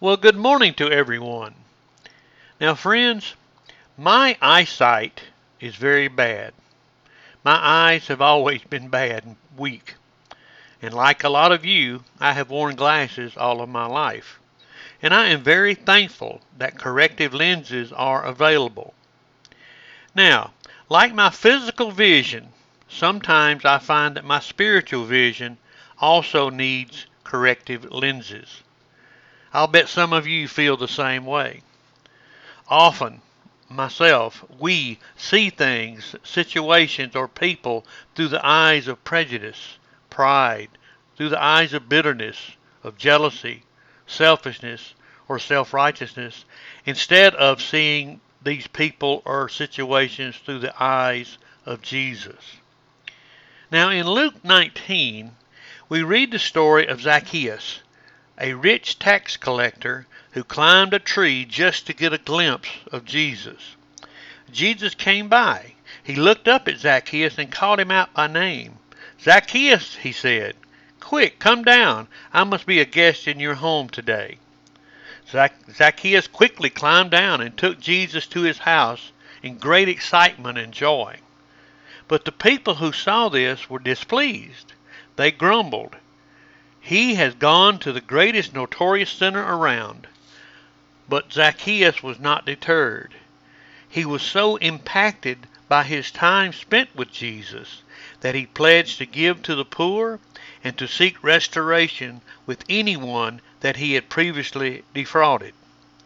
Well, good morning to everyone. Now, friends, my eyesight is very bad. My eyes have always been bad and weak. And like a lot of you, I have worn glasses all of my life. And I am very thankful that corrective lenses are available. Now, like my physical vision, sometimes I find that my spiritual vision also needs corrective lenses. I'll bet some of you feel the same way. Often, myself, we see things, situations, or people through the eyes of prejudice, pride, through the eyes of bitterness, of jealousy, selfishness, or self-righteousness, instead of seeing these people or situations through the eyes of Jesus. Now, in Luke 19, we read the story of Zacchaeus, a rich tax collector who climbed a tree just to get a glimpse of Jesus. Jesus came by. He looked up at Zacchaeus and called him out by name. "Zacchaeus," he said, "quick, come down. I must be a guest in your home today." Zacchaeus quickly climbed down and took Jesus to his house in great excitement and joy. But the people who saw this were displeased. They grumbled, "He has gone to the greatest notorious sinner around." But Zacchaeus was not deterred. He was so impacted by his time spent with Jesus that he pledged to give to the poor and to seek restoration with anyone that he had previously defrauded.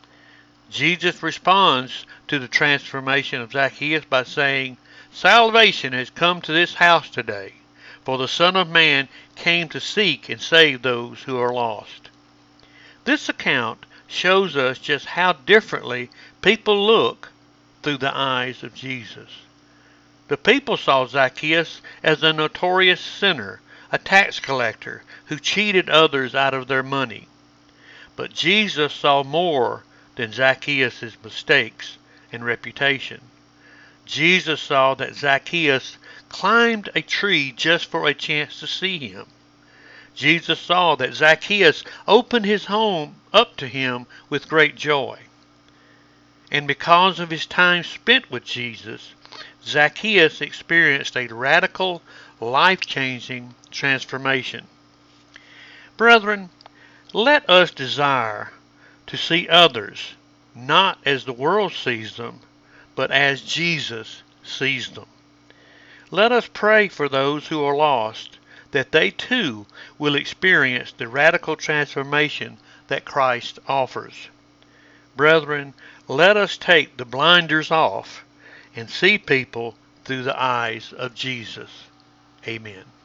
Jesus responds to the transformation of Zacchaeus by saying, "Salvation has come to this house today, for the Son of Man came to seek and save those who are lost." This account shows us just how differently people look through the eyes of Jesus. The people saw Zacchaeus as a notorious sinner, a tax collector who cheated others out of their money. But Jesus saw more than Zacchaeus' mistakes and reputation. Jesus saw that Zacchaeus climbed a tree just for a chance to see him. Jesus saw that Zacchaeus opened his home up to him with great joy. And because of his time spent with Jesus, Zacchaeus experienced a radical, life-changing transformation. Brethren, let us desire to see others not as the world sees them, but as Jesus sees them. Let us pray for those who are lost, that they too will experience the radical transformation that Christ offers. Brethren, let us take the blinders off and see people through the eyes of Jesus. Amen.